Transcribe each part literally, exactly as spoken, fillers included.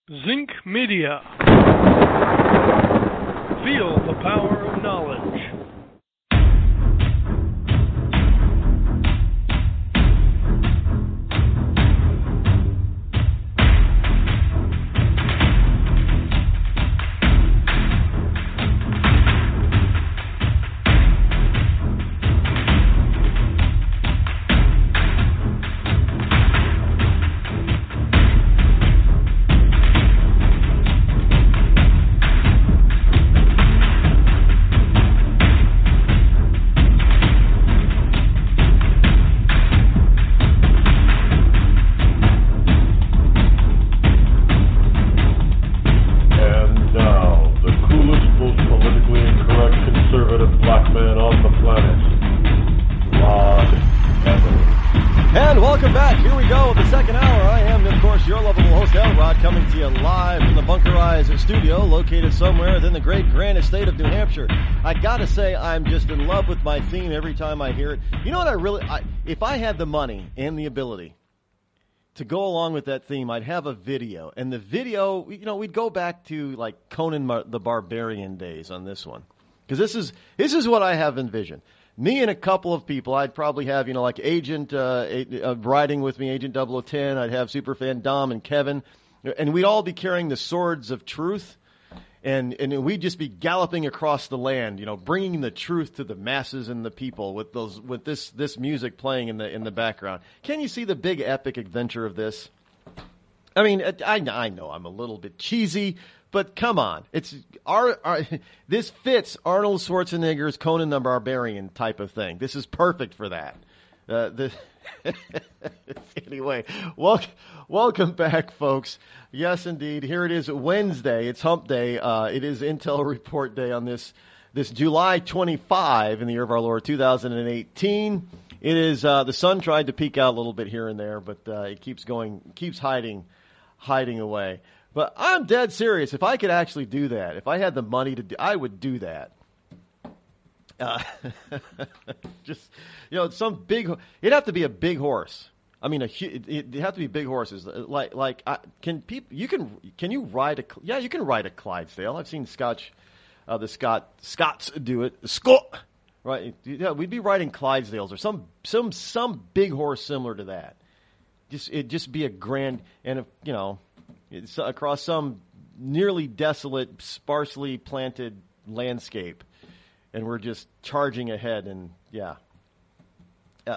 Zinc Media. Feel the power of knowledge. Somewhere within the great grand estate of New Hampshire. I gotta say, I'm just in love with my theme every time I hear it. You know what I really, I, if I had the money and the ability to go along with that theme, I'd have a video. And the video, you know, we'd go back to like Conan the Barbarian days on this one. Because this is, this is what I have envisioned. Me and a couple of people, I'd probably have, you know, like Agent, uh, uh riding with me, Agent double oh ten. I'd have Superfan Dom and Kevin. And we'd all be carrying the swords of truth. And and we'd just be galloping across the land, you know, bringing the truth to the masses and the people with those with this this music playing in the in the background. Can you see the big epic adventure of this? I mean, I I know I'm a little bit cheesy, but come on, it's our, our this fits Arnold Schwarzenegger's Conan the Barbarian type of thing. This is perfect for that. Uh, the anyway, welcome, welcome back, folks. Yes, indeed. Here it is, Wednesday. It's Hump Day. Uh, it is Intel Report Day on this this July twenty-fifth in the year of our Lord two thousand eighteen. It is uh, the sun tried to peek out a little bit here and there, but uh, it keeps going, keeps hiding, hiding away. But I'm dead serious. If I could actually do that, if I had the money to do, I would do that. Uh, just, you know, some big, it'd have to be a big horse. I mean, a it'd have to be big horses. Like, like, uh, can people, you can, can you ride a, yeah, you can ride a Clydesdale. I've seen Scotch, uh, the Scot, Scots do it. Scot, right? Yeah, we'd be riding Clydesdales or some, some, some big horse similar to that. Just, it'd just be a grand, and if, you know, it's across some nearly desolate, sparsely planted landscape. And we're just charging ahead, and yeah, uh,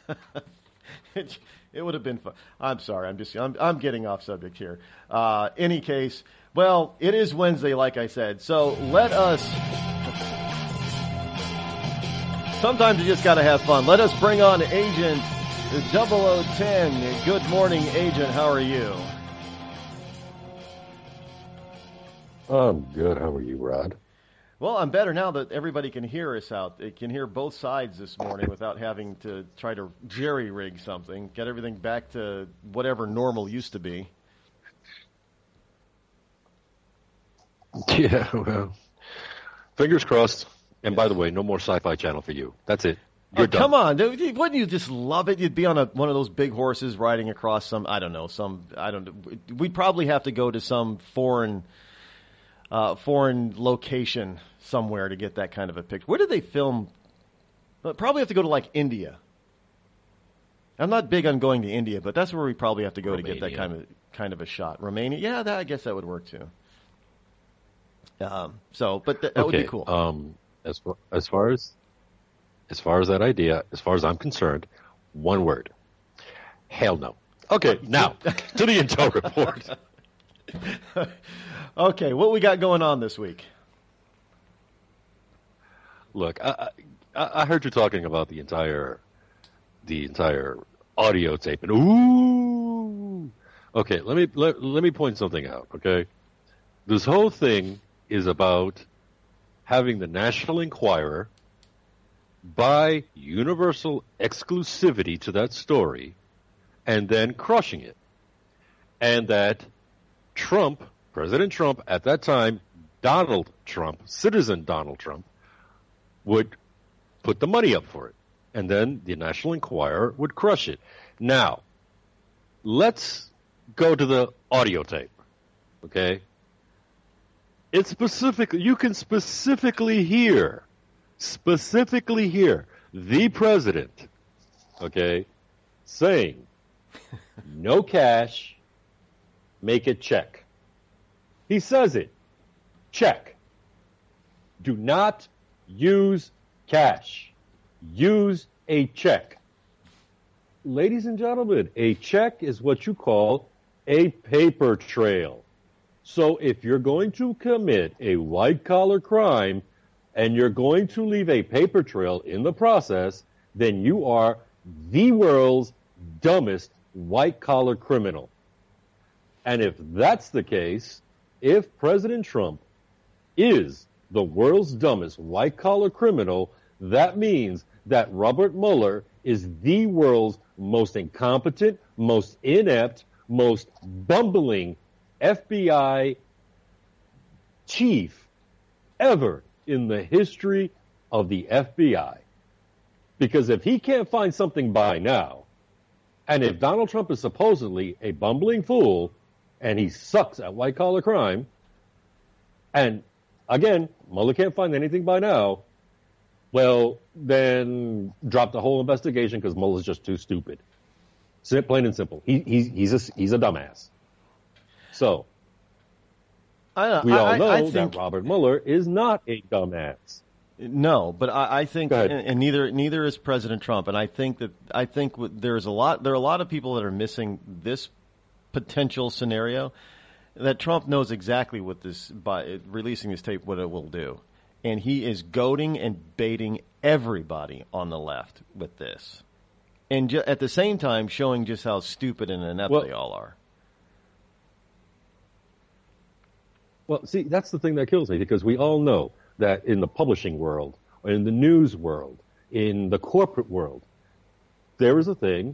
it, it would have been fun. I'm sorry, I'm just I'm I'm getting off subject here. Uh, any case, well, it is Wednesday, like I said. So let us. Sometimes you just got to have fun. Let us bring on Agent double oh ten. Good morning, Agent. How are you? I'm good. How are you, Rod? Well, I'm better now that everybody can hear us out. They can hear both sides this morning without having to try to jerry-rig something, get everything back to whatever normal used to be. Yeah, well, fingers crossed. And by the way, no more Sci-Fi Channel for you. That's it. You're oh, done. Come on. Wouldn't you just love it? You'd be on a, one of those big horses riding across some, I don't know, some, I don't know. We'd probably have to go to some foreign... Uh, foreign location somewhere to get that kind of a picture. Where did they film? Well, probably have to go to like India. I'm not big on going to India, but that's where we probably have to go Romania. to get that kind of kind of a shot. Romania, yeah, that, I guess that would work too. Um, so, but th- that okay, would be cool. Um, as far, as far as as far as that idea, as far as I'm concerned, one word: hell no. Okay, now to the Intel Report. Okay, what we got going on this week? Look, I, I, I heard you talking about the entire, the entire audio tape, and ooh. Okay, let me let, let me point something out. Okay, this whole thing is about having the National Enquirer buy universal exclusivity to that story, and then crushing it, and that Trump. President Trump, at that time, Donald Trump, citizen Donald Trump, would put the money up for it. And then the National Enquirer would crush it. Now, let's go to the audio tape. Okay? It's specifically, you can specifically hear, specifically hear the president, okay, saying, no cash, make it check. He says it. Check. Do not use cash. Use a check. Ladies and gentlemen, a check is what you call a paper trail. So if you're going to commit a white-collar crime and you're going to leave a paper trail in the process, then you are the world's dumbest white-collar criminal. And if that's the case, if President Trump is the world's dumbest white-collar criminal, that means that Robert Mueller is the world's most incompetent, most inept, most bumbling F B I chief ever in the history of the F B I. Because if he can't find something by now, and if Donald Trump is supposedly a bumbling fool, and he sucks at white-collar crime, and again, Mueller can't find anything by now, well, then drop the whole investigation because Mueller's just too stupid. Plain and simple. He, he's, he's, a, he's a dumbass. So, I, we all I, know I think, that Robert Mueller is not a dumbass. No, but I, I think, and, and neither neither is President Trump. And I think that I think there's a lot there are a lot of people that are missing this potential scenario. That Trump knows exactly what this by releasing this tape what it will do, and he is goading and baiting everybody on the left with this, and ju- at the same time showing just how stupid and inept well, they all are. Well, see, that's the thing that kills me, because we all know that in the publishing world, or in the news world, in the corporate world, there is a thing,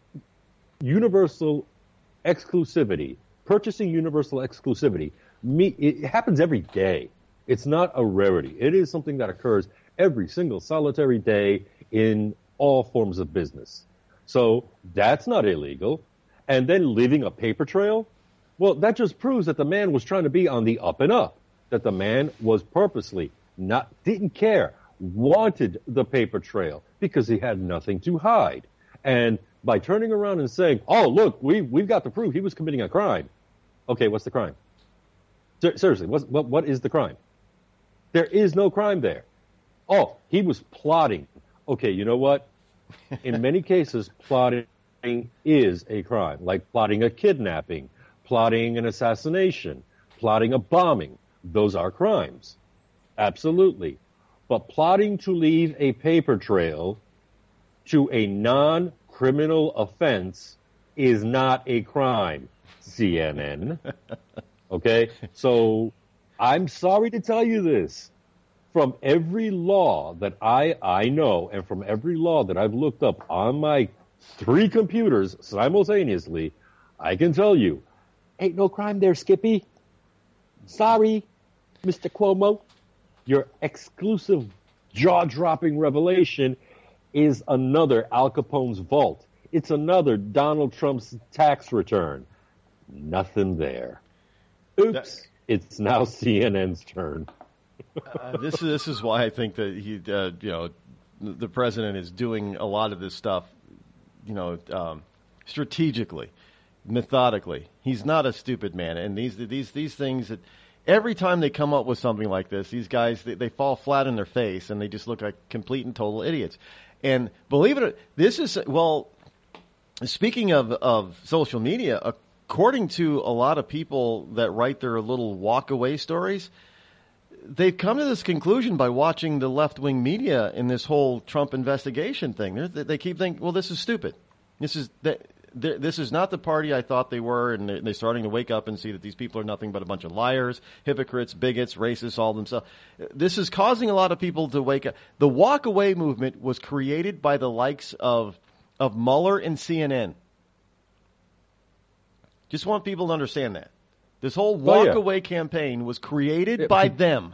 universal exclusivity, purchasing universal exclusivity. Me, it happens every day. It's not a rarity. It is something that occurs every single solitary day in all forms of business. So that's not illegal. And then leaving a paper trail, well, that just proves that the man was trying to be on the up and up, that the man was purposely not, didn't care, wanted the paper trail because he had nothing to hide. And by turning around and saying, oh, look, we, we've got to prove he was committing a crime. Okay, what's the crime? Ser- seriously, what's, what, what is the crime? There is no crime there. Oh, he was plotting. Okay, you know what? In many cases, plotting is a crime, like plotting a kidnapping, plotting an assassination, plotting a bombing. Those are crimes. Absolutely. But plotting to leave a paper trail to a non-criminal offense is not a crime, C N N. Okay? So I'm sorry to tell you this. From every law that I, I know, and from every law that I've looked up on my three computers simultaneously, I can tell you, ain't no crime there, Skippy. Sorry, Mister Cuomo. Your exclusive jaw-dropping revelation is another Al Capone's vault. It's another Donald Trump's tax return. Nothing there. Oops. That, it's now C N N's turn. uh, this is this is why I think that he, uh, you know, the president is doing a lot of this stuff, you know, um, strategically, methodically. He's not a stupid man, and these these these things that every time they come up with something like this, these guys they, they fall flat in their face and they just look like complete and total idiots. And believe it or not, this is well. Speaking of of social media, according to a lot of people that write their little walk away stories, they've come to this conclusion by watching the left-wing media in this whole Trump investigation thing. They're, they keep thinking, well, this is stupid. This is this is not the party I thought they were, and they're, they're starting to wake up and see that these people are nothing but a bunch of liars, hypocrites, bigots, racists, all themselves. This is causing a lot of people to wake up. The walk-away movement was created by the likes of of Mueller and C N N. Just want people to understand that. This whole walk-away oh, yeah. campaign was created yeah, by them.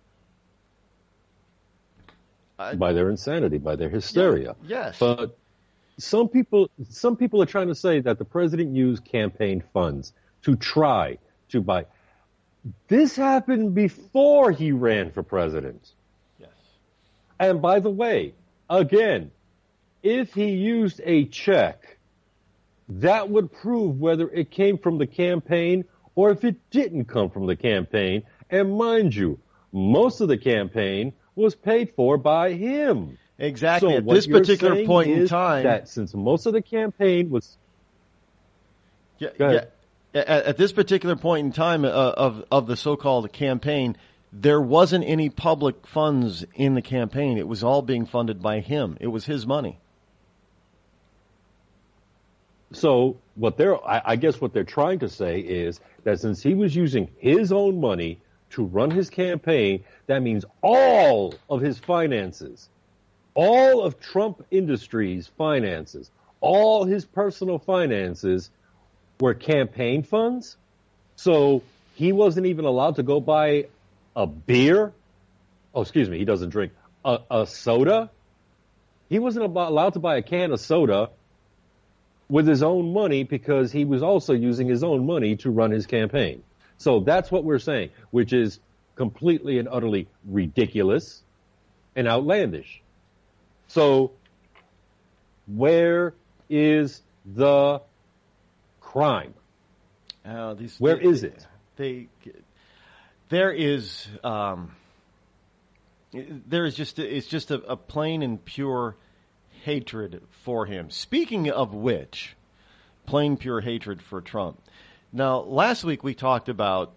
By their insanity, by their hysteria. Yeah, yes. But some people, some people are trying to say that the president used campaign funds to try to buy. This happened before he ran for president. Yes. And by the way, again, if he used a check, that would prove whether it came from the campaign or if it didn't come from the campaign. And mind you, most of the campaign was paid for by him. Exactly. So At what this you're particular saying point in is time, that since most of the campaign was yeah, Go yeah, ahead. at, at this particular point in time uh, of of the so-called campaign, there wasn't any public funds in the campaign. It was all being funded by him. It was his money. So what they're, I, I guess what they're trying to say is that since he was using his own money to run his campaign, that means all of his finances, all of Trump Industries' finances, all his personal finances were campaign funds. So he wasn't even allowed to go buy a beer. Oh, excuse me, he doesn't drink a, a soda. He wasn't about, allowed to buy a can of soda with his own money because he was also using his own money to run his campaign. So that's what we're saying, which is completely and utterly ridiculous and outlandish. So where is the crime? Uh, these, Where they, is it? They, there is, um, there is just, it's just a, a plain and pure hatred for him. Speaking of which, plain pure hatred for Trump. Now, last week we talked about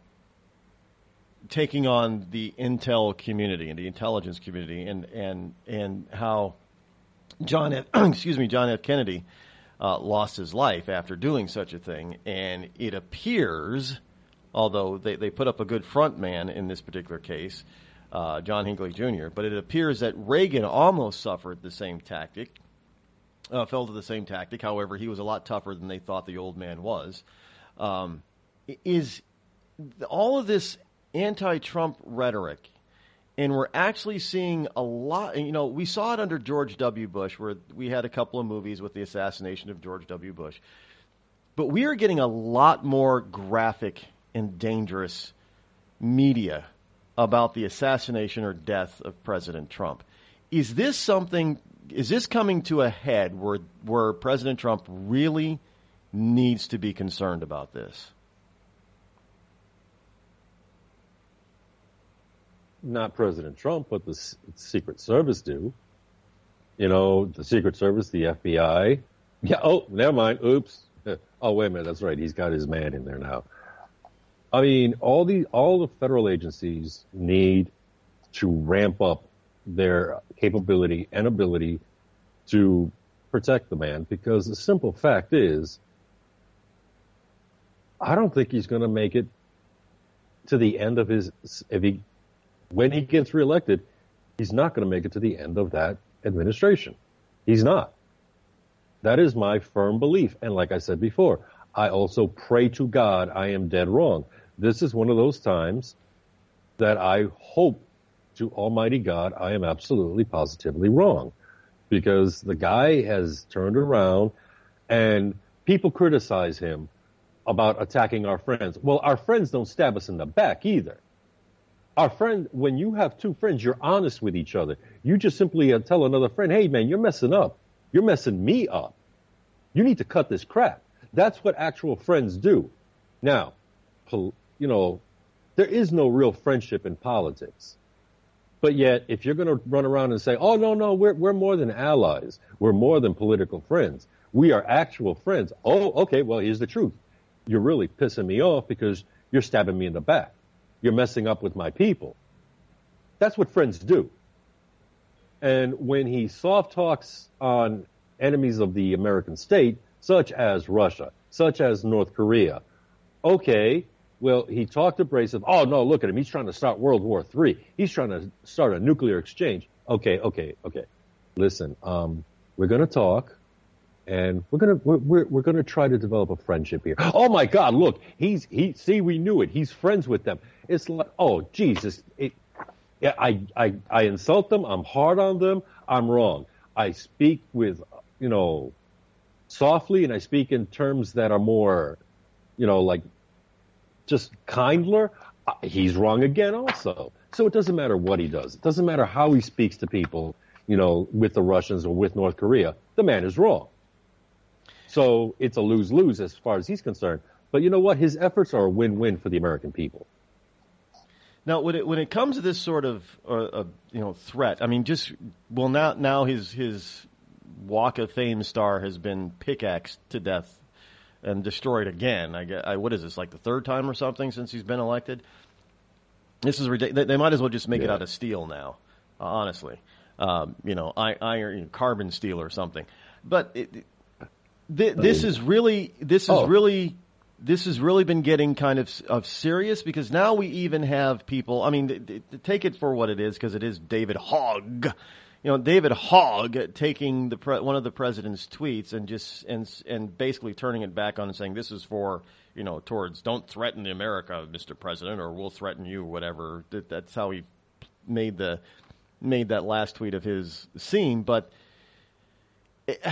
taking on the intel community and the intelligence community, and and and how John F, excuse me John F. Kennedy uh, lost his life after doing such a thing, and it appears, although they they put up a good front man in this particular case, Uh, John Hinckley Junior, but it appears that Reagan almost suffered the same tactic, uh, fell to the same tactic. However, he was a lot tougher than they thought the old man was. Um, is all of this anti-Trump rhetoric, and we're actually seeing a lot, you know, we saw it under George W. Bush, where we had a couple of movies with the assassination of George W. Bush, but we are getting a lot more graphic and dangerous media about the assassination or death of President Trump. Is this something, is this coming to a head where where President Trump really needs to be concerned about this? Not President Trump, but the S- Secret Service do. You know, the Secret Service, the F B I. Yeah, oh, never mind. Oops. Oh, wait a minute. That's right. He's got his man in there now. I mean, all the all the federal agencies need to ramp up their capability and ability to protect the man, because the simple fact is, I don't think he's going to make it to the end of his, if he, when he gets reelected, he's not going to make it to the end of that administration. He's not. That is my firm belief. And like I said before, I also pray to God I am dead wrong. This is one of those times that I hope to Almighty God I am absolutely positively wrong, because the guy has turned around and people criticize him about attacking our friends. Well, our friends don't stab us in the back either. Our friend, when you have two friends, you're honest with each other. You just simply uh, tell another friend, hey man, you're messing up. You're messing me up. You need to cut this crap. That's what actual friends do. Now, pol- you know, there is no real friendship in politics. But yet, if you're going to run around and say, oh, no, no, we're we're more than allies. We're more than political friends. We are actual friends. Oh, okay, well, here's the truth. You're really pissing me off because you're stabbing me in the back. You're messing up with my people. That's what friends do. And when he soft talks on enemies of the American state, such as Russia, such as North Korea, okay, well, he talked abrasive. Oh, no, look at him. He's trying to start World War Three. He's trying to start a nuclear exchange. Okay, okay, okay. Listen, um, we're going to talk, and we're going to we're, we're, we're going to try to develop a friendship here. Oh, my God, look, he's he. See, we knew it. He's friends with them. It's like, oh, Jesus. It, yeah, I, I, I insult them. I'm hard on them. I'm wrong. I speak with, you know, softly, and I speak in terms that are more, you know, like, just kindler. uh, he's wrong again also. So it doesn't matter what he does. It doesn't matter how he speaks to people, you know, with the Russians or with North Korea. The man is wrong. So it's a lose-lose as far as he's concerned. But you know what? His efforts are a win-win for the American people. Now, when it when it comes to this sort of uh, uh, you know threat, I mean, just well now now his his Walk of Fame star has been pickaxed to death and destroyed again. I, get, I what is this, like the third time or something since he's been elected? This is ridiculous. They might as well just make yeah. it out of steel now, uh, honestly. Um, you know, iron, carbon steel or something. But it, th- this is really this is oh. really. This has really been getting kind of of serious because now we even have people. I mean, th- th- take it for what it is because it is David Hogg. You know, David Hogg taking the pre- one of the president's tweets and just and and basically turning it back on and saying this is for you know towards don't threaten the America, Mister President, or we'll threaten you, whatever. That, that's how he made the made that last tweet of his scene. But it,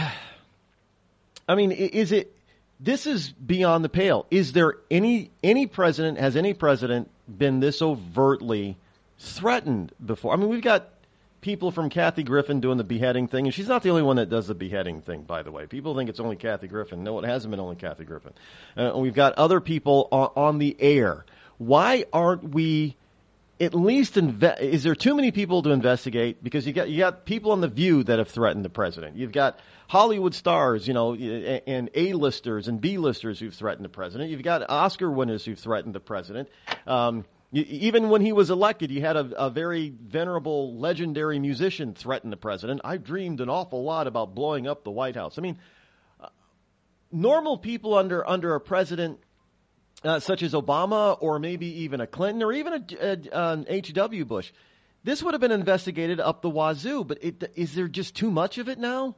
I mean, is it? This is beyond the pale. Is there any any president, has any president been this overtly threatened before? I mean, we've got people from Kathy Griffin doing the beheading thing, and she's not the only one that does the beheading thing, by the way. People think it's only Kathy Griffin. No, it hasn't been only Kathy Griffin. Uh, we've got other people on, on the air. Why aren't we at least inve- is there too many people to investigate? Because you got you got people on The View that have threatened the president. You've got Hollywood stars, you know, and A-listers and B-listers who've threatened the president. You've got Oscar winners who've threatened the president. Um, you, even when he was elected, you had a, a very venerable, legendary musician threaten the president. I dreamed an awful lot about blowing up the White House. I mean, uh, normal people under under a president Uh, such as Obama or maybe even a Clinton or even a, a, an H W Bush, this would have been investigated up the wazoo. But it, is there just too much of it now?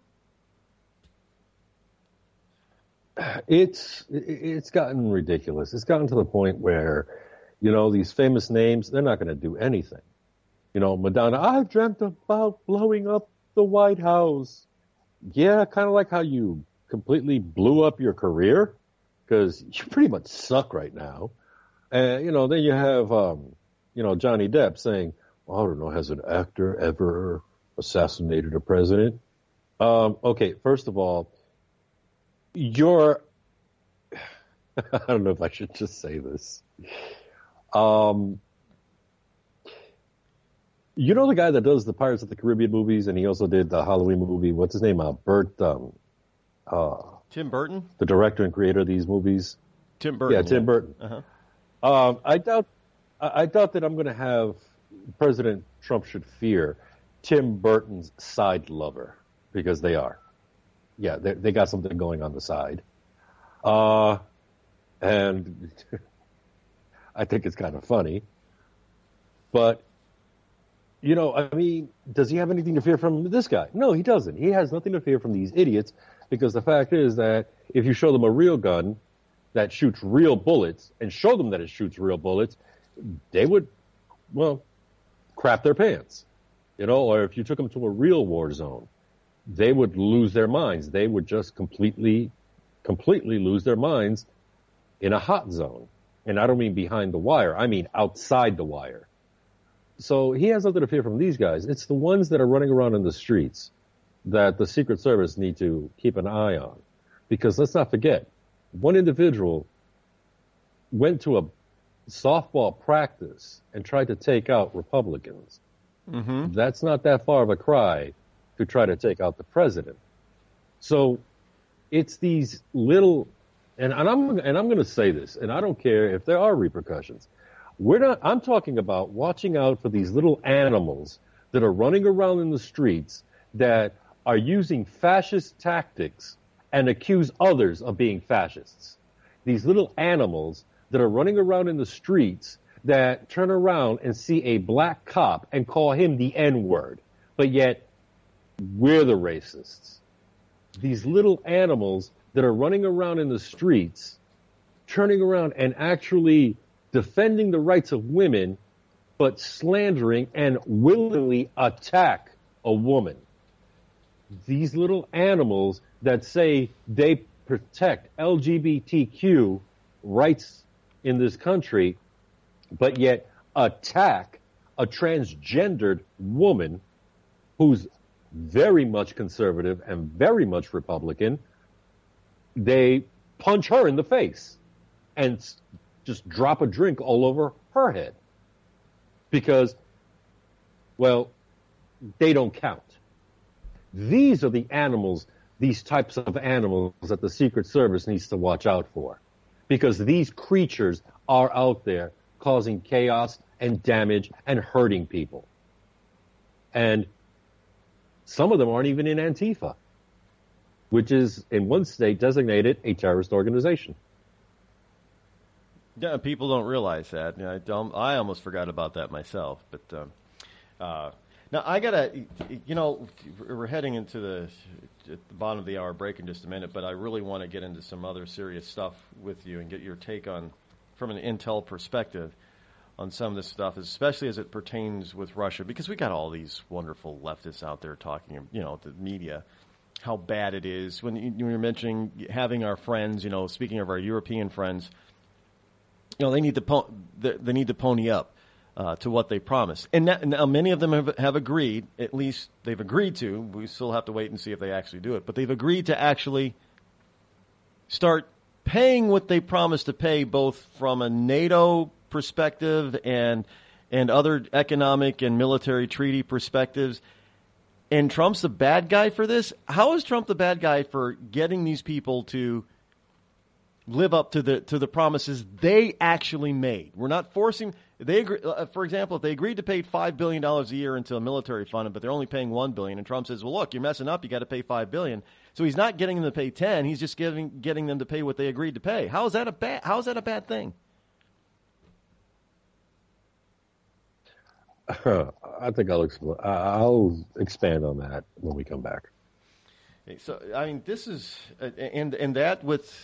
It's it's gotten ridiculous. It's gotten to the point where, you know, these famous names, they're not going to do anything. You know, Madonna, I've dreamt about blowing up the White House. Yeah, kind of like how you completely blew up your career. Because you pretty much suck right now. And, you know, then you have, um, you know, Johnny Depp saying, well, I don't know, has an actor ever assassinated a president? Um, okay, first of all, you're, I don't know if I should just say this. Um, you know the guy that does the Pirates of the Caribbean movies, and he also did the Halloween movie, what's his name? Uh, Burt, um, uh, Tim Burton? The director and creator of these movies. Tim Burton. Yeah, Tim yeah. Burton. Uh-huh. Um, I doubt I doubt that I'm going to have President Trump should fear Tim Burton's side lover, because they are. Yeah, they, they got something going on the side. Uh, and I think it's kind of funny. But, you know, I mean, does he have anything to fear from this guy? No, he doesn't. He has nothing to fear from these idiots. Because the fact is that if you show them a real gun that shoots real bullets and show them that it shoots real bullets, they would, well, crap their pants. You know, or if you took them to a real war zone, they would lose their minds. They would just completely, completely lose their minds in a hot zone. And I don't mean behind the wire. I mean outside the wire. So he has nothing to fear from these guys. It's the ones that are running around in the streets that the Secret Service need to keep an eye on. Because let's not forget, one individual went to a softball practice and tried to take out Republicans. Mm-hmm. That's not that far of a cry to try to take out the president. So it's these little, and, and I'm and I'm going to say this, and I don't care if there are repercussions. We're not. I'm talking about watching out for these little animals that are running around in the streets that are using fascist tactics and accuse others of being fascists. These little animals that are running around in the streets that turn around and see a black cop and call him the N-word, but yet we're the racists. These little animals that are running around in the streets, turning around and actually defending the rights of women, but slandering and willingly attack a woman. These little animals that say they protect L G B T Q rights in this country, but yet attack a transgendered woman who's very much conservative and very much Republican. They punch her in the face and just drop a drink all over her head because, well, they don't count. These are the animals, these types of animals that the Secret Service needs to watch out for, because these creatures are out there causing chaos and damage and hurting people. And some of them aren't even in Antifa, which is, in one state, designated a terrorist organization. Yeah, people don't realize that. I don't. I almost forgot about that myself. But um, uh, now I gotta, you know, we're heading into the, at the bottom of the hour break in just a minute. But I really want to get into some other serious stuff with you and get your take on, from an intel perspective, on some of this stuff, especially as it pertains with Russia, because we got all these wonderful leftists out there talking, you know, the media, how bad it is. When you, when you're mentioning having our friends, you know, speaking of our European friends, you know, they need to po- they need to pony up uh, to what they promised. And now, now many of them have, have agreed, at least they've agreed to. We still have to wait and see if they actually do it. But they've agreed to actually start paying what they promised to pay, both from a NATO perspective and and other economic and military treaty perspectives. And Trump's the bad guy for this? How is Trump the bad guy for getting these people to live up to the to the promises they actually made? We're not forcing. They agree, uh, for example, if they agreed to pay five billion dollars a year into a military fund, but they're only paying one billion dollars, and Trump says, well, look, you're messing up. You got to pay five billion dollars. So he's not getting them to pay ten. He's just giving getting them to pay what they agreed to pay. How is that a bad? How is that a bad thing? Uh, I think I'll expl- I'll expand on that when we come back. So I mean, this is uh, and and that with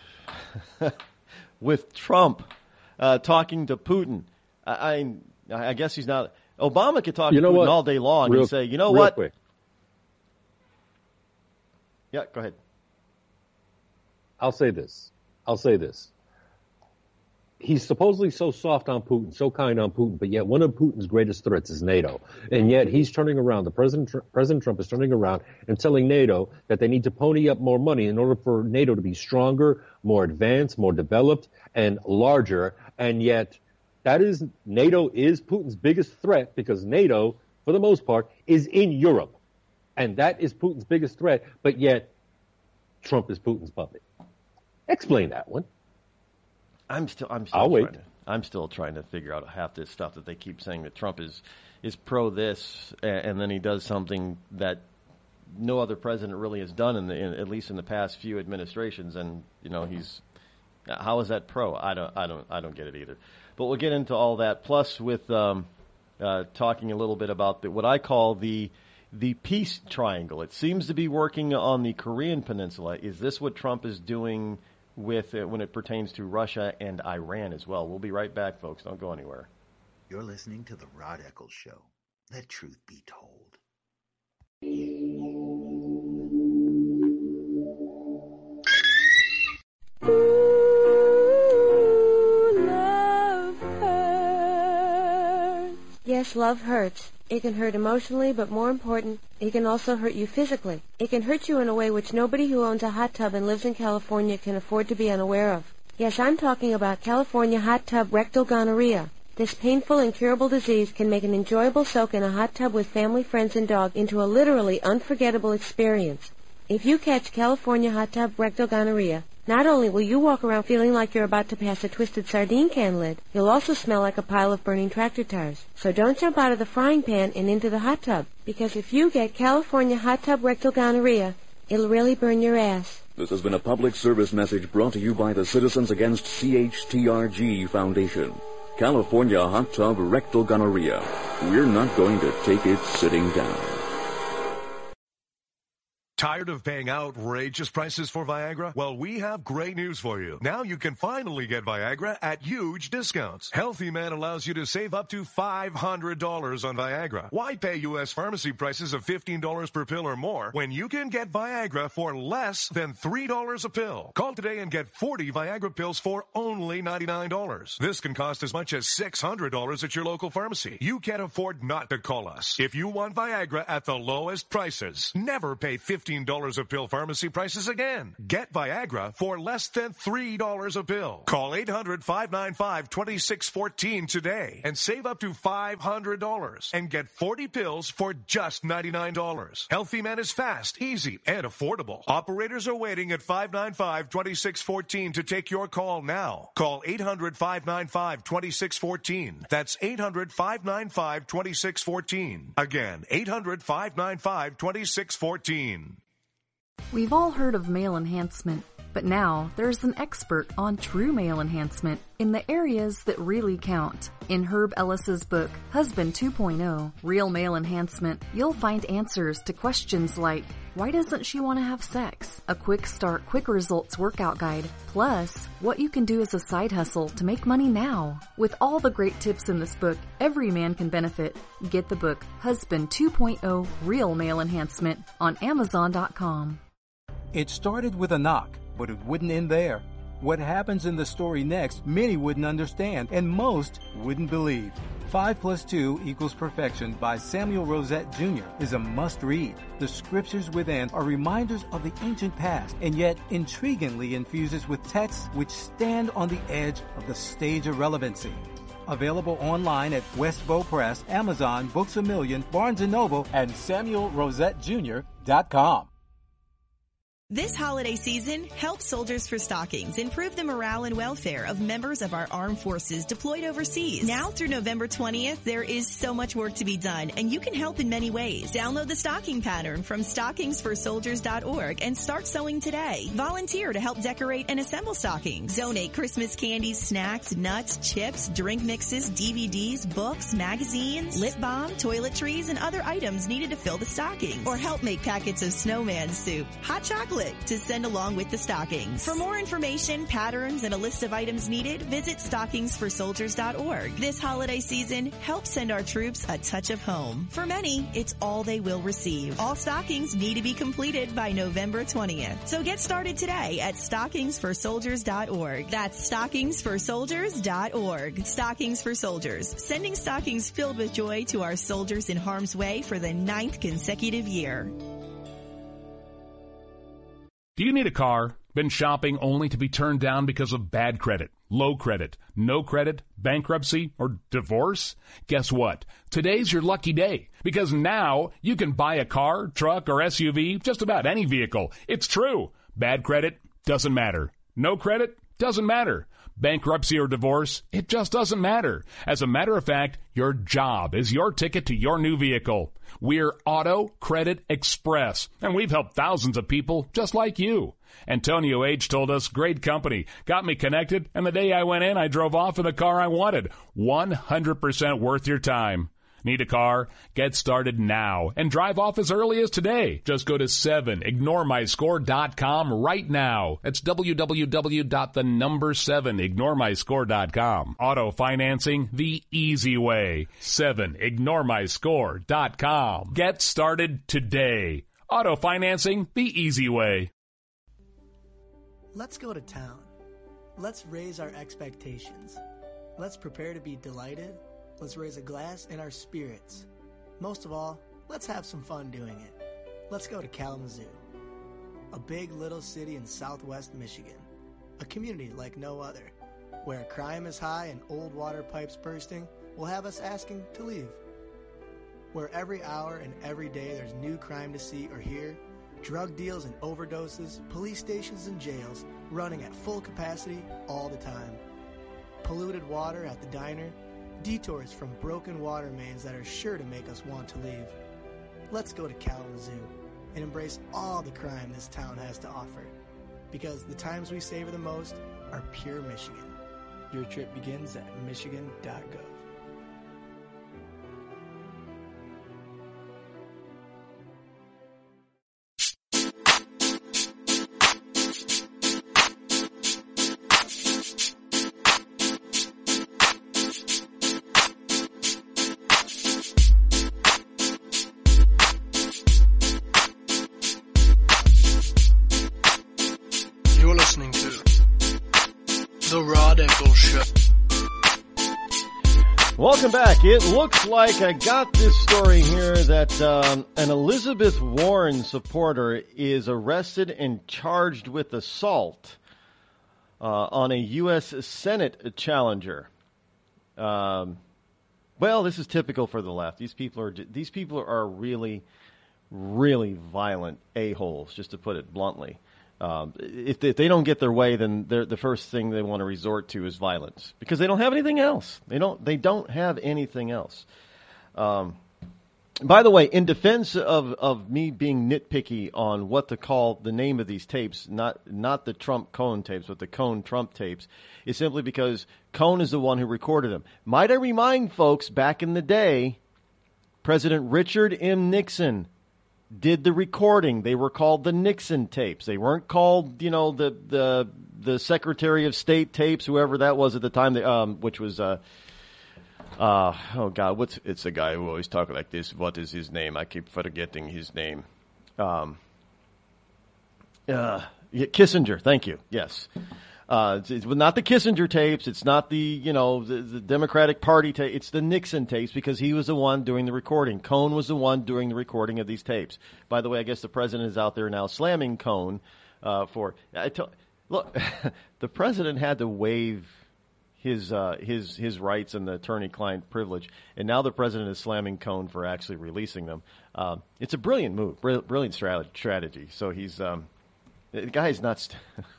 with Trump uh, talking to Putin. I, I I guess he's not. Obama could talk you know to Putin what? all day long real, and say, you know real what? Quick. Yeah, go ahead. I'll say this. I'll say this. He's supposedly so soft on Putin, so kind on Putin, but yet one of Putin's greatest threats is NATO. And yet he's turning around, the President, President Trump is turning around and telling NATO that they need to pony up more money in order for NATO to be stronger, more advanced, more developed, and larger. And yet that is, NATO is Putin's biggest threat, because NATO, for the most part, is in Europe. And that is Putin's biggest threat, but yet Trump is Putin's puppet. Explain that one. I'm still, I'm still, I'll trying wait. To, I'm still trying to figure out half this stuff that they keep saying that Trump is, is pro this, and, and then he does something that no other president really has done in the, in, at least in the past few administrations. And you know, he's, how is that pro? I don't, I don't, I don't get it either. But we'll get into all that. Plus, with um, uh, talking a little bit about the, what I call the the peace triangle. It seems to be working on the Korean Peninsula. Is this what Trump is doing with it when it pertains to Russia and Iran as well? We'll be right back, folks. Don't go anywhere. You're listening to The Rod Eccles Show. Let truth be told. Ooh, love hurts. Yes, love hurts. It can hurt emotionally, but more important, it can also hurt you physically. It can hurt you in a way which nobody who owns a hot tub and lives in California can afford to be unaware of. Yes, I'm talking about California hot tub rectal gonorrhea. This painful, incurable disease can make an enjoyable soak in a hot tub with family, friends, and dog into a literally unforgettable experience. If you catch California hot tub rectal gonorrhea, not only will you walk around feeling like you're about to pass a twisted sardine can lid, you'll also smell like a pile of burning tractor tires. So don't jump out of the frying pan and into the hot tub, because if you get California hot tub rectal gonorrhea, it'll really burn your ass. This has been a public service message brought to you by the Citizens Against C H T R G Foundation. California hot tub rectal gonorrhea. We're not going to take it sitting down. Tired of paying outrageous prices for Viagra? Well, we have great news for you. Now you can finally get Viagra at huge discounts. Healthy Man allows you to save up to five hundred dollars on Viagra. Why pay U S pharmacy prices of fifteen dollars per pill or more when you can get Viagra for less than three dollars a pill? Call today and get forty Viagra pills for only ninety-nine dollars. This can cost as much as six hundred dollars at your local pharmacy. You can't afford not to call us. If you want Viagra at the lowest prices, never pay fifteen dollars a pill pharmacy prices again. Get Viagra for less than three dollars a pill. Call eight hundred, five nine five, two six one four today and save up to five hundred dollars and get forty pills for just ninety-nine dollars. Healthy Man is fast, easy, and affordable. Operators are waiting at five nine five, two six one four to take your call now. Call eight hundred, five nine five, two six one four. That's eight hundred, five nine five, two six one four. Again, eight hundred, five nine five, two six one four. We've all heard of male enhancement, but now there's an expert on true male enhancement in the areas that really count. In Herb Ellis's book, Husband two point oh, Real Male Enhancement, you'll find answers to questions like, why doesn't she want to have sex? A quick start, quick results workout guide, plus what you can do as a side hustle to make money now. With all the great tips in this book, every man can benefit. Get the book, Husband two point oh, Real Male Enhancement, on Amazon dot com. It started with a knock, but it wouldn't end there. What happens in the story next, many wouldn't understand, and most wouldn't believe. Five plus two equals perfection by Samuel Rosette Junior is a must-read. The scriptures within are reminders of the ancient past, and yet intriguingly infuses with texts which stand on the edge of the stage of relevancy. Available online at Westbow Press, Amazon, Books A Million, Barnes and Noble, and Samuel Rosette Junior dot com. This holiday season, help Soldiers for Stockings improve the morale and welfare of members of our armed forces deployed overseas. Now through November twentieth, there is so much work to be done, and you can help in many ways. Download the stocking pattern from stockings for soldiers dot org and start sewing today. Volunteer to help decorate and assemble stockings. Donate Christmas candies, snacks, nuts, chips, drink mixes, D V Ds, books, magazines, lip balm, toiletries, and other items needed to fill the stockings. Or help make packets of snowman soup, hot chocolate, to send along with the stockings. For more information, patterns, and a list of items needed, visit stockings for soldiers dot org. This holiday season, help send our troops a touch of home. For many, it's all they will receive. All stockings need to be completed by November twentieth. So get started today at stockings for soldiers dot org. That's stockings for soldiers dot org. Stockings for Soldiers, sending stockings filled with joy to our soldiers in harm's way for the ninth consecutive year. Do you need a car? Been shopping only to be turned down because of bad credit, low credit, no credit, bankruptcy, or divorce? Guess what? Today's your lucky day, because now you can buy a car, truck, or S U V, just about any vehicle. It's true. Bad credit doesn't matter. No credit doesn't matter. Bankruptcy or divorce, it just doesn't matter. As a matter of fact, your job is your ticket to your new vehicle. We're Auto Credit Express, and we've helped thousands of people just like you. Antonio H. told us, great company, got me connected, and the day I went in, I drove off in the car I wanted. one hundred percent worth your time. Need a car? Get started now and drive off as early as today. Just go to seven ignore my score dot com right now. That's w w w dot the number seven ignore my score dot com. Auto financing the easy way. seven ignore my score dot com. Get started today. Auto financing the easy way. Let's go to town. Let's raise our expectations. Let's prepare to be delighted. Let's raise a glass in our spirits. Most of all, let's have some fun doing it. Let's go to Kalamazoo, a big little city in southwest Michigan, a community like no other, where crime is high and old water pipes bursting will have us asking to leave. Where every hour and every day there's new crime to see or hear, drug deals and overdoses, police stations and jails running at full capacity all the time. Polluted water at the diner, detours from broken water mains that are sure to make us want to leave. Let's go to Kalamazoo and embrace all the crime this town has to offer, because the times we savor the most are pure Michigan. Your trip begins at michigan dot gov. Welcome back. It looks like I got this story here that um, an Elizabeth Warren supporter is arrested and charged with assault uh, on a U S Senate challenger. Um, well, this is typical for the left. These people are these people are really, really violent a-holes, just to put it bluntly. Um, if, they, if they don't get their way, then the first thing they want to resort to is violence because they don't have anything else. They don't. They don't have anything else. Um, by the way, in defense of, of me being nitpicky on what to call the name of these tapes, not not the Trump-Cohn tapes, but the Cohn-Trump tapes, is simply because Cohn is the one who recorded them. Might I remind folks, back in the day, President Richard M. Nixon did the recording. They were called the Nixon tapes. They weren't called, you know, the the the Secretary of State tapes, whoever that was at the time, um, which was, uh, uh, oh God, what's it's a guy who always talks like this. What is his name? I keep forgetting his name. Um, uh, yeah, Kissinger. Thank you. Yes. Uh, it's, it's not the Kissinger tapes. It's not the, you know, the, the Democratic Party tape. It's the Nixon tapes because he was the one doing the recording. Cohn was the one doing the recording of these tapes. By the way, I guess the president is out there now slamming Cohn uh, for. I tell, look, the president had to waive his uh, his his rights and the attorney-client privilege, and now the president is slamming Cohn for actually releasing them. Um, it's a brilliant move, brilliant strategy. So he's um, the guy's not. St-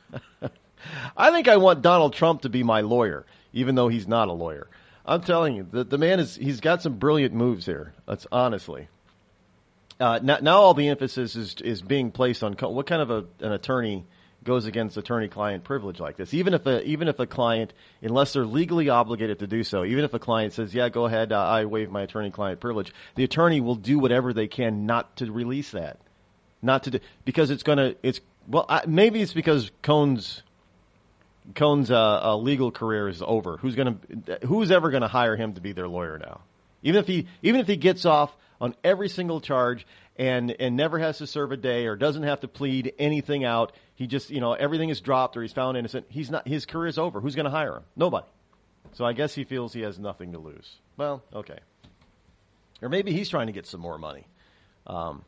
I think I want Donald Trump to be my lawyer, even though he's not a lawyer. I'm telling you, the, the man is, he's got some brilliant moves here. That's honestly. Uh, now, now all the emphasis is, is being placed on what kind of a, an attorney goes against attorney-client privilege like this. Even if a, even if a client, unless they're legally obligated to do so, even if a client says, yeah, go ahead, uh, I waive my attorney-client privilege, the attorney will do whatever they can not to release that. Not to do, because it's going to, it's, well, I, maybe it's because Cohn's, Cohn's uh, uh, legal career is over. Who's going to? Who's ever going to hire him to be their lawyer now? Even if he, even if he gets off on every single charge and and never has to serve a day or doesn't have to plead anything out, he just, you know, everything is dropped or he's found innocent. He's not. His career is over. Who's going to hire him? Nobody. So I guess he feels he has nothing to lose. Well, okay. Or maybe he's trying to get some more money. Um,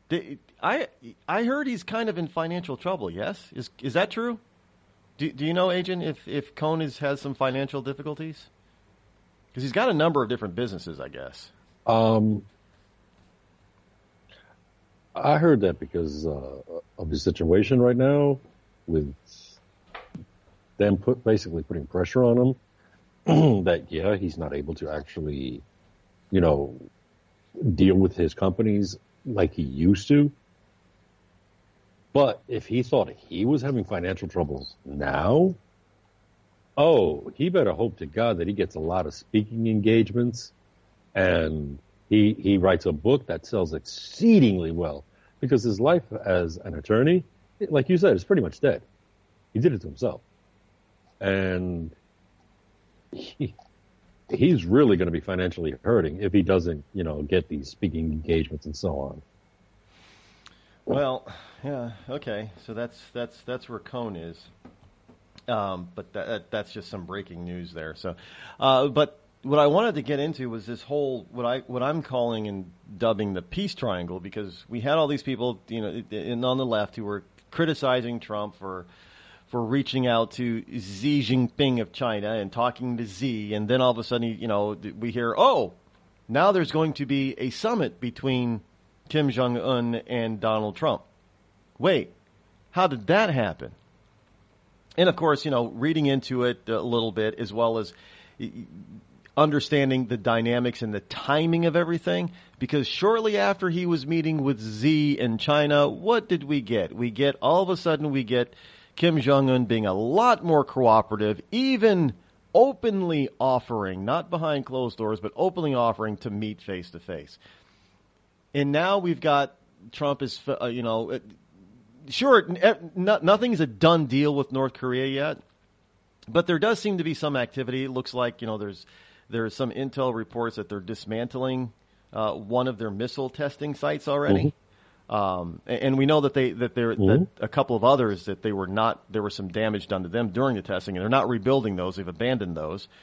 I I heard he's kind of in financial trouble. Yes, is is that true? Do, do you know, Agent, if, if Cohn is, has some financial difficulties? Because he's got a number of different businesses, I guess. Um, I heard that because uh, of the situation right now with them put basically putting pressure on him that, yeah, he's not able to actually, you know, deal with his companies like he used to. But if he thought he was having financial troubles now, oh, he better hope to God that he gets a lot of speaking engagements and he he writes a book that sells exceedingly well because his life as an attorney, like you said, is pretty much dead. He did it to himself. And he, he's really going to be financially hurting if he doesn't, you know, get these speaking engagements and so on. Well, yeah, okay. So that's that's that's where Cohn is, um, but that, that's just some breaking news there. So, uh, but what I wanted to get into was this whole what I what I'm calling and dubbing the peace triangle, because we had all these people, you know, in, on the left who were criticizing Trump for for reaching out to Xi Jinping of China and talking to Xi, and then all of a sudden, you know, we hear, oh, now there's going to be a summit between Kim Jong-un and Donald Trump. Wait, how did that happen? And of course, you know, reading into it a little bit, as well as understanding the dynamics and the timing of everything, because shortly after he was meeting with Xi in China, what did we get? We get, all of a sudden, we get Kim Jong-un being a lot more cooperative, even openly offering, not behind closed doors, but openly offering to meet face to face. And now we've got Trump is, uh, you know, sure, no, nothing's a done deal with North Korea yet, but there does seem to be some activity. It looks like, you know, there's there's some intel reports that they're dismantling uh, one of their missile testing sites already. Mm-hmm. Um, and, and we know that they that there mm-hmm. that a couple of others that they were not there was some damage done to them during the testing, and they're not rebuilding those. They've abandoned those.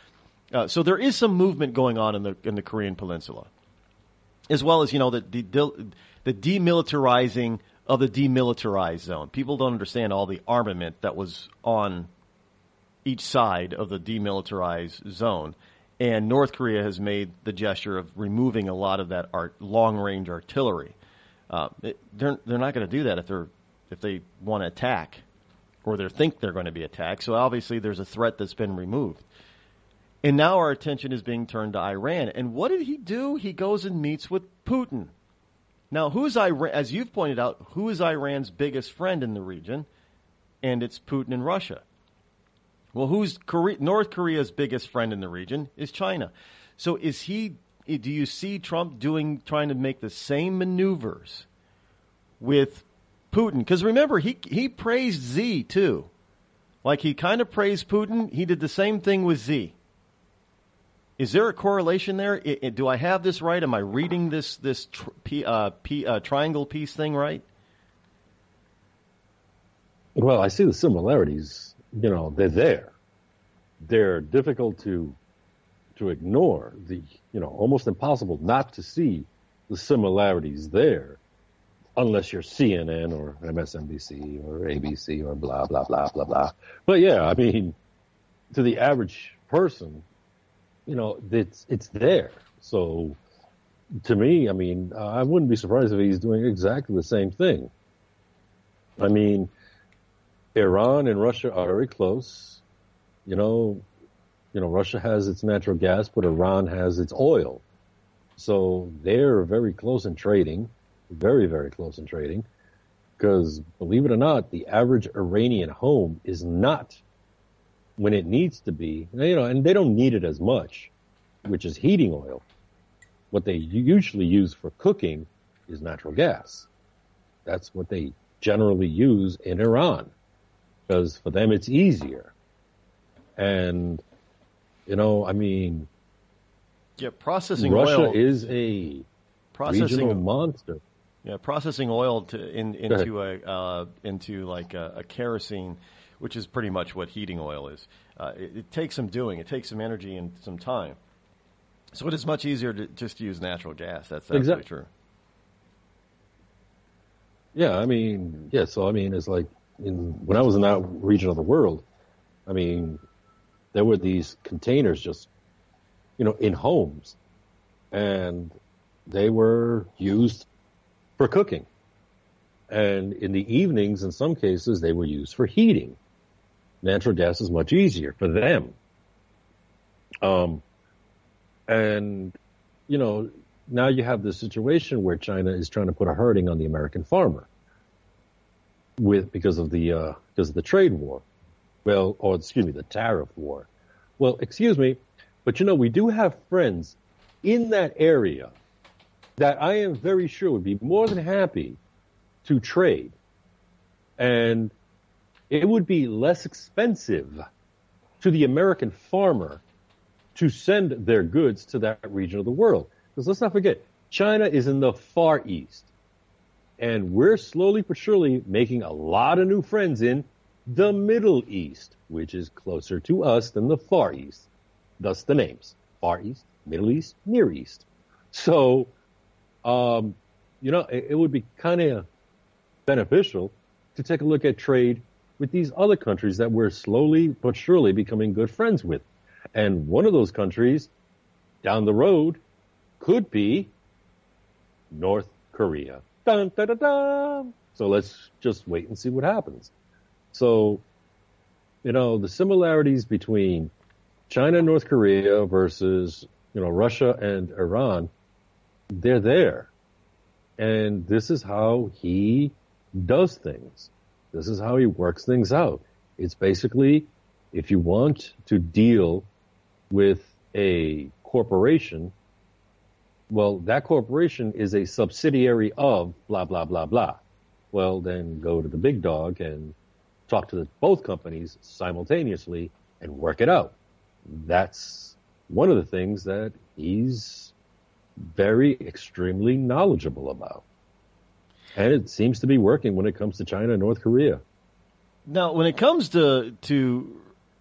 Uh, so there is some movement going on in the in the Korean Peninsula, as well as, you know, the the, the demilitarizing of the demilitarized zone. People don't understand all the armament that was on each side of the demilitarized zone. And North Korea has made the gesture of removing a lot of that art, long-range artillery. Uh, it, they're they're not going to do that if they're if they want to attack, or they think they're going to be attacked. So obviously there's a threat that's been removed. And now our attention is being turned to Iran. And what did he do? He goes and meets with Putin. Now, who's Iran? As you've pointed out, who is Iran's biggest friend in the region? And it's Putin and Russia. Well, who's Korea, North Korea's biggest friend in the region is China. So is he? Do you see Trump doing, trying to make the same maneuvers with Putin? Because remember, he he praised Xi too. Like he kind of praised Putin, he did the same thing with Xi. Is there a correlation there? I, I, do I have this right? Am I reading this this tr- P, uh, P, uh, triangle piece thing right? Well, I see the similarities. You know, they're there. They're difficult to to ignore. The you know, almost impossible not to see the similarities there, unless you're C N N or M S N B C or A B C or blah blah blah blah blah. But yeah, I mean, to the average person, you know, it's it's there. So to me, I mean, I wouldn't be surprised if he's doing exactly the same thing. I mean, Iran and Russia are very close. You know, you know, Russia has its natural gas, but Iran has its oil. So they're very close in trading, very, very close in trading, because believe it or not, the average Iranian home is not when it needs to be, you know, and they don't need it as much, which is heating oil. What they usually use for cooking is natural gas. That's what they generally use in Iran, because for them it's easier. And, you know, I mean, yeah, processing Russia oil is a processing regional monster. Yeah, processing oil to in, into a uh, into like a, a kerosene, which is pretty much what heating oil is. Uh, it, it takes some doing. It takes some energy and some time. So it is much easier to just use natural gas. That's absolutely Exactly. true. Yeah, I mean, yeah. So I mean, it's like in, when I was in that region of the world, I mean, there were these containers just, you know, in homes, and they were used for cooking. And in the evenings, in some cases, they were used for heating. Natural gas is much easier for them. Um, and, you know, now you have this situation where China is trying to put a hurting on the American farmer with because of the uh, because of the trade war. Well, or excuse me, the tariff war. Well, excuse me, but you know, we do have friends in that area that I am very sure would be more than happy to trade. And it would be less expensive to the American farmer to send their goods to that region of the world. Because let's not forget, China is in the Far East. And we're slowly but surely making a lot of new friends in the Middle East, which is closer to us than the Far East. Thus the names. Far East, Middle East, Near East. So, um, you know, it, it would be kind of beneficial to take a look at trade with these other countries that we're slowly but surely becoming good friends with. And one of those countries down the road could be North Korea. Dun, dun, dun, dun. So let's just wait and see what happens. So, you know, the similarities between China and North Korea versus, you know, Russia and Iran, they're there. And this is how he does things. This is how he works things out. It's basically, if you want to deal with a corporation, well, that corporation is a subsidiary of blah, blah, blah, blah. Well, then go to the big dog and talk to the, both companies simultaneously and work it out. That's one of the things that he's very extremely knowledgeable about. And it seems to be working when it comes to China and North Korea. Now, when it comes to to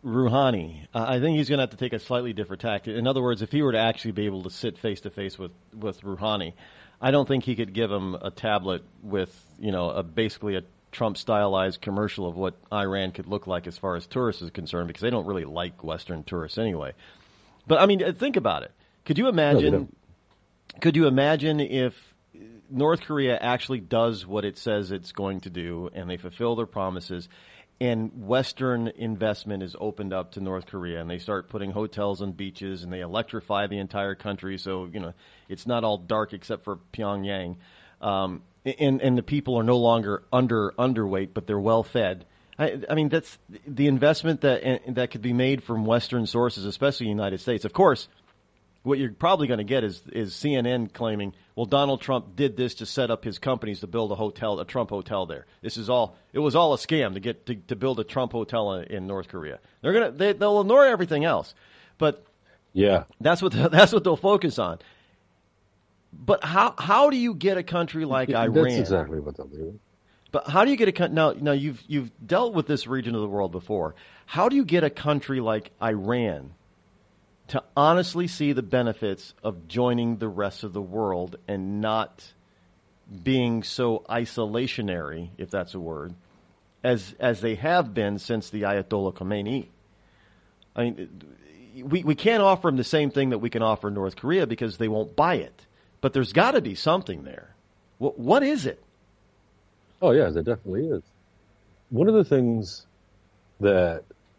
Rouhani, uh, I think he's going to have to take a slightly different tack. In other words, if he were to actually be able to sit face to face with with Rouhani, I don't think he could give him a tablet with, you know, a, basically a Trump-stylized commercial of what Iran could look like as far as tourists is concerned, because they don't really like Western tourists anyway. But I mean, think about it. Could you imagine? No, could you imagine if North Korea actually does what it says it's going to do, and they fulfill their promises, and Western investment is opened up to North Korea, and they start putting hotels on beaches, and they electrify the entire country, so you know it's not all dark except for Pyongyang, um, and and the people are no longer under underweight, but they're well fed. I, I mean, that's the investment that that could be made from Western sources, especially the United States. Of course, what you're probably going to get is is C N N claiming, well, Donald Trump did this to set up his companies to build a hotel, a Trump hotel there. This is all, it was all a scam to get to, to build a Trump hotel in, in North Korea. They're gonna they, they'll ignore everything else, but yeah, that's what the, that's what they'll focus on. But how how do you get a country like yeah, Iran? That's exactly what they'll do. But how do you get a country now? Now you've you've dealt with this region of the world before. How do you get a country like Iran to honestly see the benefits of joining the rest of the world and not being so isolationary, if that's a word, as as they have been since the Ayatollah Khomeini? I mean, we we can't offer them the same thing that we can offer North Korea because they won't buy it. But there's got to be something there. What what is it? Oh, yeah, there definitely is. One of the things that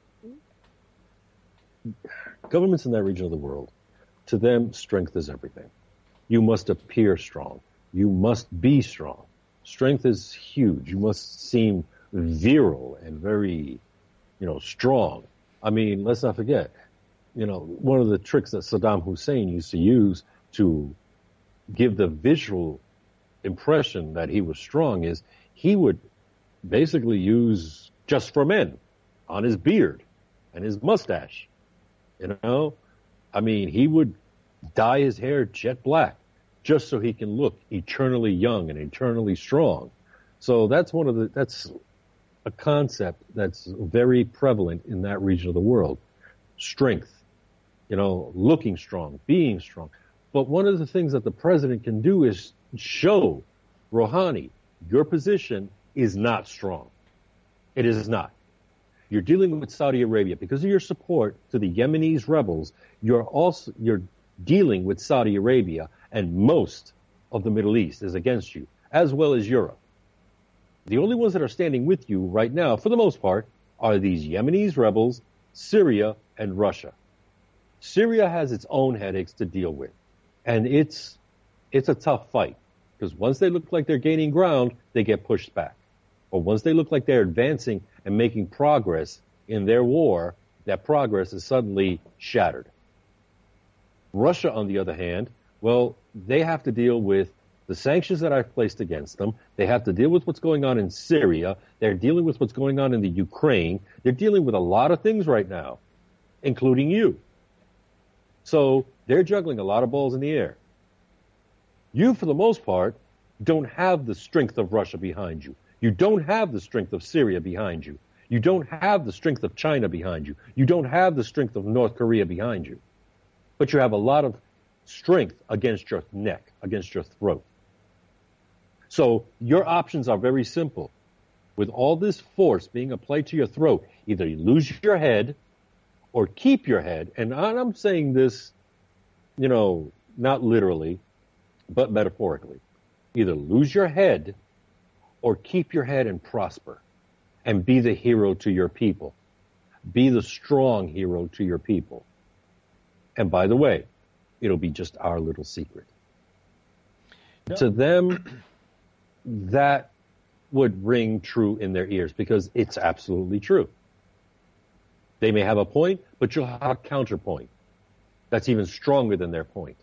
governments in that region of the world, to them, strength is everything. You must appear strong. You must be strong. Strength is huge. You must seem virile and very, you know, strong. I mean, let's not forget, you know, one of the tricks that Saddam Hussein used to use to give the visual impression that he was strong is he would basically use Just for Men on his beard and his mustache. You know, I mean, he would dye his hair jet black just so he can look eternally young and eternally strong. So that's one of the, that's a concept that's very prevalent in that region of the world. Strength, you know, looking strong, being strong. But one of the things that the president can do is show Rouhani, your position is not strong. It is not. You're dealing with Saudi Arabia because of your support to the Yemenis rebels. You're also you're dealing with Saudi Arabia, and most of the Middle East is against you, as well as Europe. The only ones that are standing with you right now, for the most part, are these Yemenis rebels, Syria, and Russia. Syria has its own headaches to deal with, and it's it's a tough fight. Because once they look like they're gaining ground, they get pushed back. Or once they look like they're advancing and making progress in their war, that progress is suddenly shattered. Russia, on the other hand, well, they have to deal with the sanctions that I've placed against them. They have to deal with what's going on in Syria. They're dealing with what's going on in the Ukraine. They're dealing with a lot of things right now, including you. So they're juggling a lot of balls in the air. You, for the most part, don't have the strength of Russia behind you. You don't have the strength of Syria behind you. You don't have the strength of China behind you. You don't have the strength of North Korea behind you. But you have a lot of strength against your neck, against your throat. So your options are very simple. With all this force being applied to your throat, either you lose your head or keep your head. And I'm saying this, you know, not literally, but metaphorically. Either lose your head or keep your head and prosper and be the hero to your people. Be the strong hero to your people. And by the way, it'll be just our little secret. No. To them, that would ring true in their ears because it's absolutely true. They may have a point, but you'll have a counterpoint that's even stronger than their point.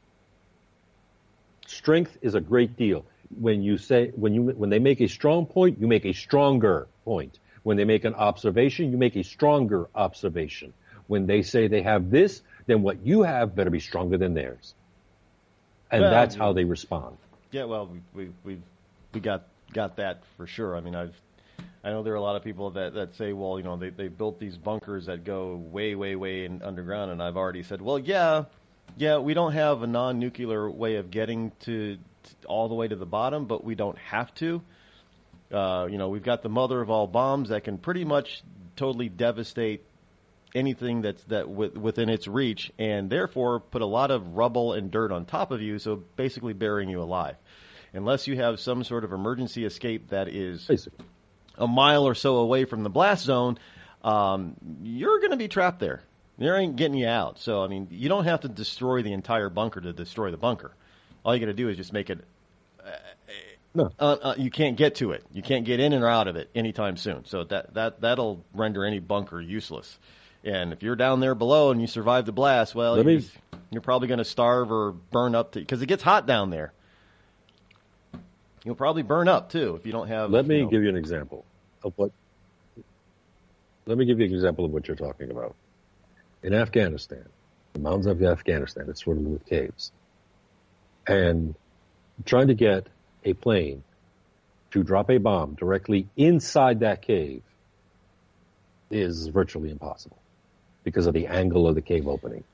Strength is a great deal. When you say when you when they make a strong point, you make a stronger point. When they make an observation, you make a stronger observation. When they say they have this, then what you have better be stronger than theirs. And well, that's how they respond. Yeah, well, we we we, we got got that for sure. I mean, I've I know there are a lot of people that, that say, well, you know, they, they built these bunkers that go way, way, way in underground, and I've already said, well, yeah, yeah, we don't have a non-nuclear way of getting to, to all the way to the bottom, but we don't have to. Uh, you know, we've got the mother of all bombs that can pretty much totally devastate anything that's that w- within its reach, and therefore put a lot of rubble and dirt on top of you, so basically burying you alive. Unless you have some sort of emergency escape that is Basically. a mile or so away from the blast zone, um, you're going to be trapped there. There ain't getting you out. So, I mean, you don't have to destroy the entire bunker to destroy the bunker. All you got to do is just make it uh, No. Uh, uh, you can't get to it. You can't get in and out of it anytime soon. So that, that, that'll render any bunker useless. And if you're down there below and you survive the blast, well, Let you're, me- just- you're probably going to starve or burn up because it gets hot down there. You'll probably burn up, too, if you don't have... Let me you know, give you an example of what. Let me give you an example of what you're talking about. In Afghanistan, the mountains of Afghanistan, it's sort of with caves, and trying to get a plane to drop a bomb directly inside that cave is virtually impossible because of the angle of the cave opening.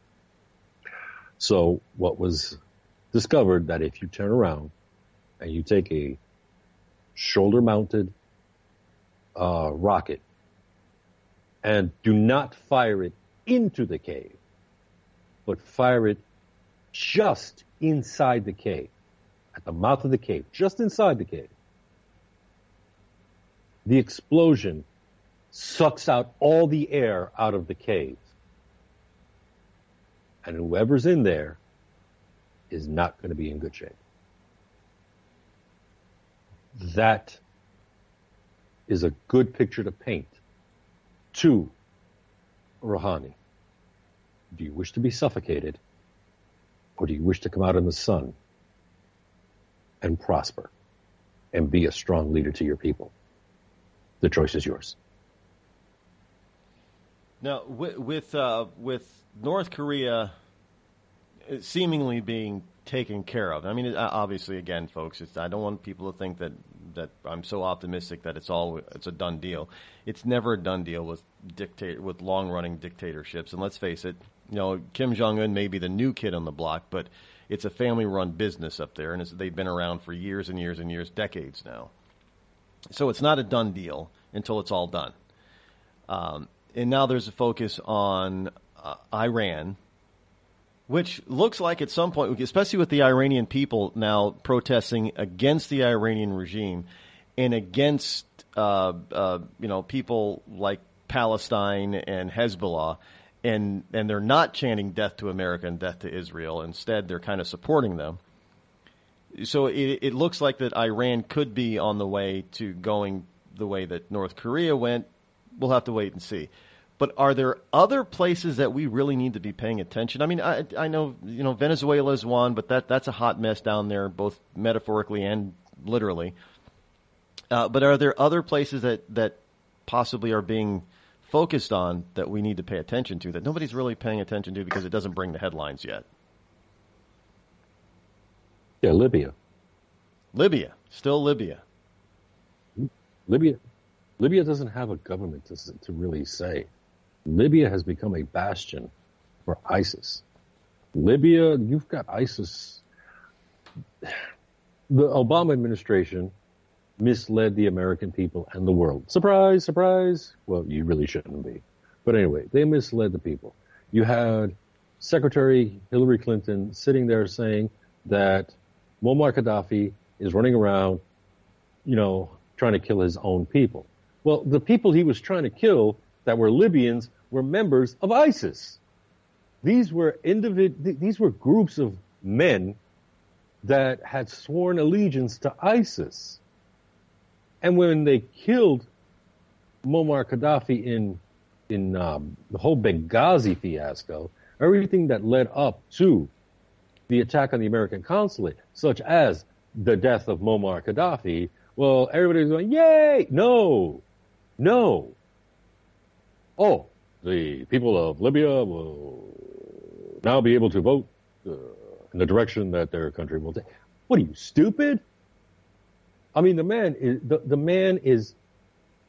So what was discovered that if you turn around and you take a shoulder-mounted uh, rocket and do not fire it into the cave, but fire it just inside the cave, at the mouth of the cave, just inside the cave, the explosion sucks out all the air out of the cave. And whoever's in there is not going to be in good shape. That is a good picture to paint to Rouhani. Do you wish to be suffocated, or do you wish to come out in the sun and prosper and be a strong leader to your people? The choice is yours. Now, with with, uh, with North Korea seemingly being taken care of, I mean, obviously, again, folks, it's, I don't want people to think that, that I'm so optimistic that it's all it's a done deal. It's never a done deal with dictator with long-running dictatorships. And let's face it, you know, Kim Jong-un may be the new kid on the block, but it's a family-run business up there, and it's, they've been around for years and years and years, decades now. So it's not a done deal until it's all done. Um, and now there's a focus on uh, Iran, which looks like at some point, especially with the Iranian people now protesting against the Iranian regime and against, uh, uh, you know, people like Palestine and Hezbollah, and, and they're not chanting death to America and death to Israel. Instead, they're kind of supporting them. So it, it looks like that Iran could be on the way to going the way that North Korea went. We'll have to wait and see. But are there other places that we really need to be paying attention? I mean, I, I know, you know, Venezuela is one, but that, that's a hot mess down there, both metaphorically and literally. Uh, but are there other places that, that possibly are being focused on that we need to pay attention to that nobody's really paying attention to because it doesn't bring the headlines yet? Yeah, Libya. Libya. Still Libya. Libya. Libya doesn't have a government to, to really say. Libya has become a bastion for ISIS. Libya, you've got ISIS. The Obama administration misled the American people and the world. Surprise, surprise. Well, you really shouldn't be. But anyway, they misled the people. You had Secretary Hillary Clinton sitting there saying that Muammar Gaddafi is running around, you know, trying to kill his own people. Well, the people he was trying to kill that were Libyans were members of ISIS. These were individ- these were groups of men that had sworn allegiance to ISIS. And when they killed Muammar Gaddafi in in um, the whole Benghazi fiasco, everything that led up to the attack on the American consulate, such as the death of Muammar Gaddafi, well, everybody was going, yay! No! No! Oh, the people of Libya will now be able to vote uh, in the direction that their country will take. What are you, stupid? I mean, the man is the, the man is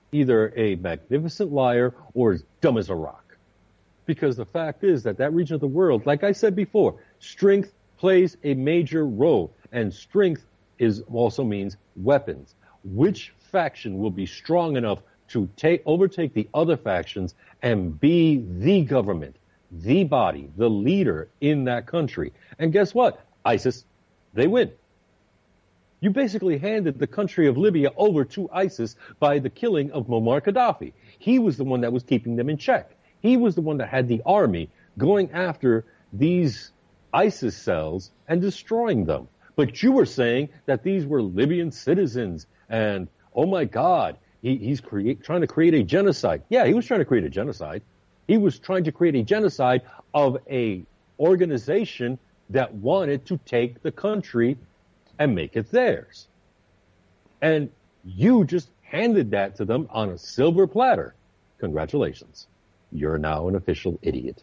either a magnificent liar or as dumb as a rock. Because the fact is that that region of the world, like I said before, strength plays a major role, and strength is also means weapons. Which faction will be strong enough to take overtake the other factions and be the government, the body, the leader in that country? And guess what? ISIS, they win. You basically handed the country of Libya over to ISIS by the killing of Muammar Gaddafi. He was the one that was keeping them in check. He was the one that had the army going after these ISIS cells and destroying them. But you were saying that these were Libyan citizens and, oh my God, he, he's create, trying to create a genocide. Yeah, he was trying to create a genocide. He was trying to create a genocide of a organization that wanted to take the country and make it theirs. And you just handed that to them on a silver platter. Congratulations. You're now an official idiot.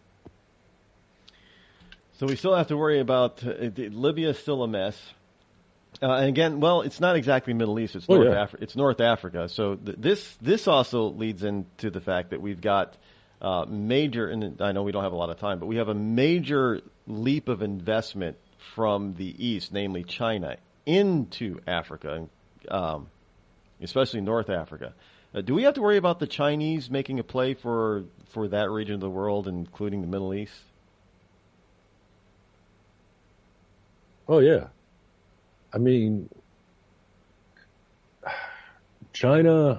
So we still have to worry about uh, Libya is still a mess. Uh, and again, well, it's not exactly Middle East. It's Oh, North yeah. Africa. It's North Africa. So th- this this also leads into the fact that we've got uh, major, and I know we don't have a lot of time, but we have a major leap of investment from the East, namely China, into Africa, um, especially North Africa. Uh, do we have to worry about the Chinese making a play for for that region of the world, including the Middle East? Oh, yeah. I mean, China,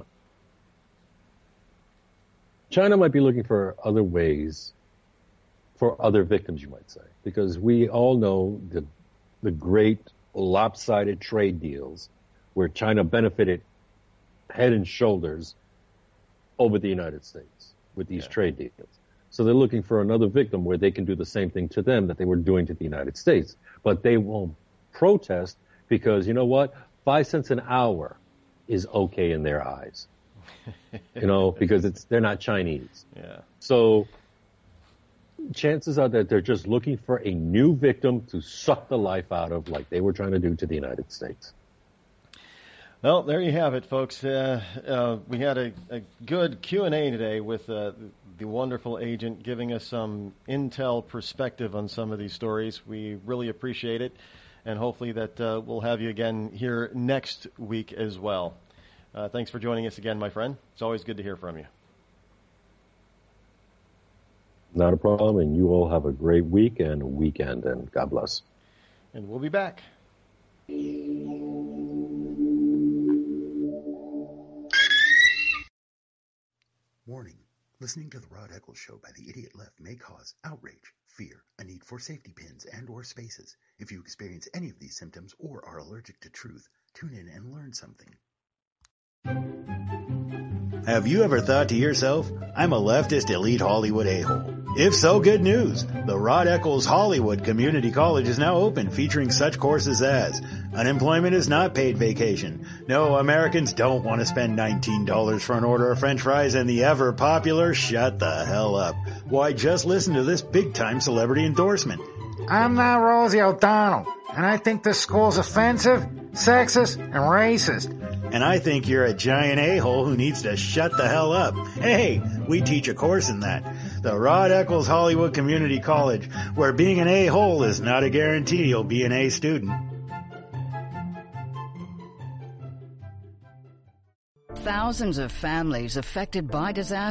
China might be looking for other ways, for other victims, you might say, because we all know the the great lopsided trade deals where China benefited head and shoulders over the United States with these Yeah. trade deals. So they're looking for another victim where they can do the same thing to them that they were doing to the United States. But they won't protest because, you know what? Five cents an hour is okay in their eyes. You know, because it's they're not Chinese. Yeah. So chances are that they're just looking for a new victim to suck the life out of like they were trying to do to the United States. Well, there you have it, folks. Uh, uh, we had a, a good Q and A today with uh, the wonderful agent giving us some intel perspective on some of these stories. We really appreciate it, and hopefully that uh, we'll have you again here next week as well. Uh, thanks for joining us again, my friend. It's always good to hear from you. Not a problem, and you all have a great week and weekend, and God bless. And we'll be back. Warning. Listening to the Rod Eccles Show by the Idiot Left may cause outrage, fear, a need for safety pins and or spaces. If you experience any of these symptoms or are allergic to truth, tune in and learn something. Have you ever thought to yourself, I'm a leftist elite Hollywood a-hole? If so, good news. The Rod Eccles Hollywood Community College is now open, featuring such courses as unemployment is not paid vacation. No, Americans don't want to spend nineteen dollars for an order of french fries, and the ever popular shut the hell up. Why, just listen to this big-time celebrity endorsement. I'm not Rosie O'Donnell, and I think this school's offensive, sexist, and racist. And I think you're a giant a-hole who needs to shut the hell up. Hey, we teach a course in that. The Rod Eccles Hollywood Community College, where being an a-hole is not a guarantee you'll be an A student. Thousands of families affected by disaster